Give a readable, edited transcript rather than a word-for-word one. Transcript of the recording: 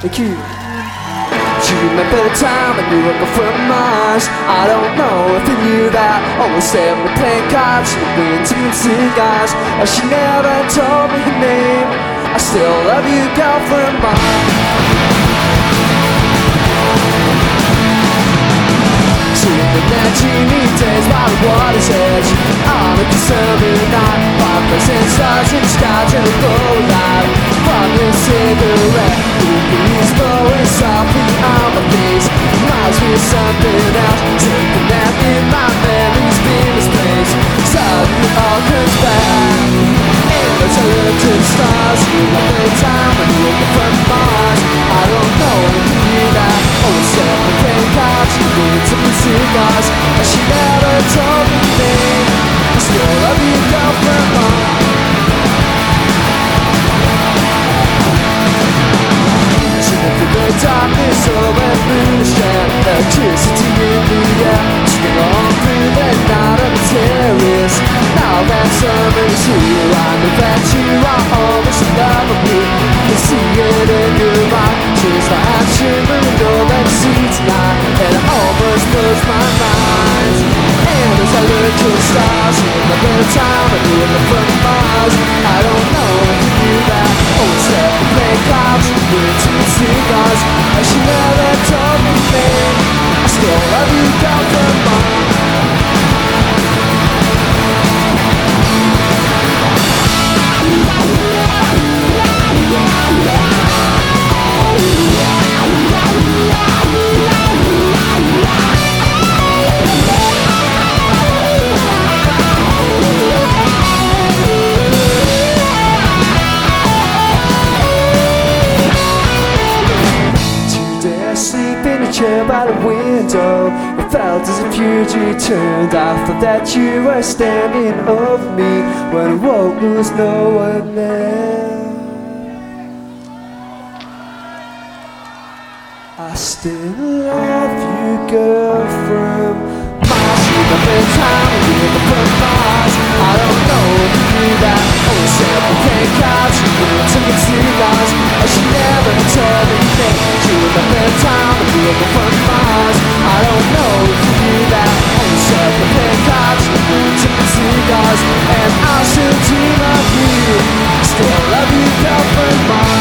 Thank you. Do you remember the time when you were from Mars? I don't know if you knew that. Almost said me playing cards, you were into cigars. And she never told me her name. I still love you, girl from Mars. In the 19 days while the water's edge, on a December night, sparklers and stars in the sky till the glow light. From your cigarette, the breeze blowing softly on my face reminds me of something else. Take a nap in my memories, being misplaced. Suddenly all comes back, and as I look to the stars, you remember the time when you woke up from Mars. I don't know if you knew that. Always said we playing cards, you were to me cigars, and she never told me her name. I still love you, girl from Mars. The darkness over through the strand, electricity in the air, sing on through the night of the terrace. Now that summer's here, I know that you are almost in love with me. You see it in your eye, just like shimmering over the sea tonight, and it almost blows my mind. And as I look to the stars, remember the time I knew it from Mars. I don't know if you knew that. Always said we play cards, we were into cigars, and she never told me her name. I still love you, girl from Mars. By the window, it felt as if you returned. I thought that you were standing over me. When I woke, there was no one there. I still love you, girl from Mars. You remember the time when you were from Mars? I don't know if you knew that. Always said we played cards, you were to me cigars, and she never told me her name. You remember the time when you were from Mars? I don't know if you knew that. Always said we played cards, you were to me cigars, and I still dream of you. Still love you, girl from Mars.